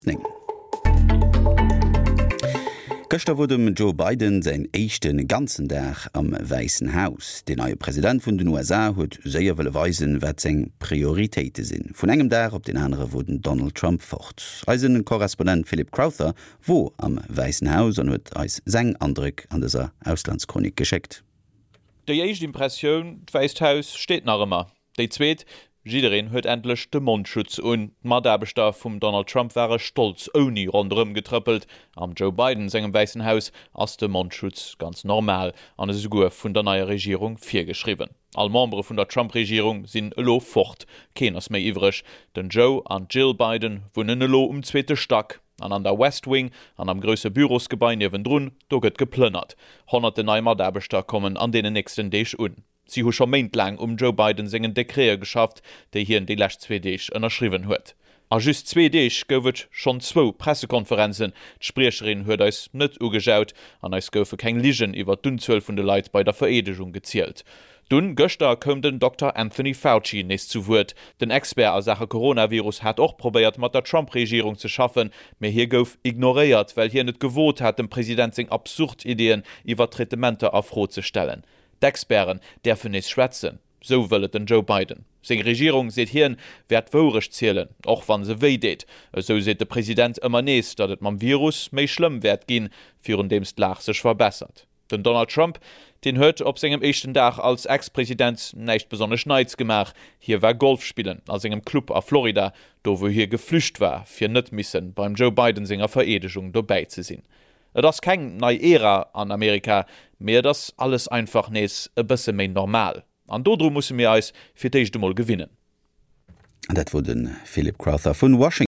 Gestern wurde Joe Biden sein echten ganzen Tag am Weißen Haus. Der neue Präsident von den USA hat sehr weisen, was seine Prioritäten sind. Von einem Tag auf den anderen wurden Donald Trump fort. Als Korrespondent Philip Crowther wo am Weißen Haus und hat als seinen Eindruck an dieser Auslandschronik geschickt. Die erste Impression, das Weiße Haus steht noch immer. Die zweite, jederin huet endlich den Mundschutz und Madabestar vom Donald Trump wäre stolz ohne rundherum getrüppelt. Am Joe Biden segem Weißen Haus ass der Mundschutz ganz normal an es Gur vun der neue Regierung vorgeschrieben. All Membre vun der Trump-Regierung sind lo fort, keiners méi iwrech. Den Joe an Jill Biden wohnen lo zweite Stack. An der West Wing, an am grösse Bürosgebäi niewendrun, do gëtt geplënnert. Honnerte neue Madabestar kommen an den nächsten Deeg un. Sie hu schon meint lang Joe Biden sengen Dekret geschafft, déi hier in die lächt 2 Deeg ënnerschriwen huet. A just 2 Deeg goufet schon 2 Pressekonferenzen. D'Spriecherin huet eis net ugejaut, an eis goufe keng Ligen iwwer d'Unzuel vun de Leiit bei der Veredegung gezielt. Dun Göster kom den Dr. Anthony Fauci nes zu Wort. Den Expert a Sache Coronavirus hat auch probiert, mat der Trump-Regierung zu schaffen, mir hier gouf ignoriert, weil hier net gewot hat, dem Präsident seg Absurdideen iwwer Tretementer afrozustellen. D'Experten dürfen nicht schwätzen. So will den Joe Biden. Seine Regierung seht hier'n, werd worisch zählen, auch wann se weh det. So seht der Präsident immer nächst, dat et mam Virus méi schlimm werd gin, führen demst lach sich verbessert. Den Donald Trump, den huet op segem echten Dach als Ex-Präsident nicht besonders neids gemach. Hier war Golf spielen, als engem Club a Florida, do wo hier geflücht war, fir net missen beim Joe Biden senger Veredegung dabei zu sinn. Das ist keine neue Ära an Amerika, mehr das alles einfach nees ein bisschen mehr normal. Und dodru müssen wir als für das Mal gewinnen. Das wurde Philip Crowther von Washington.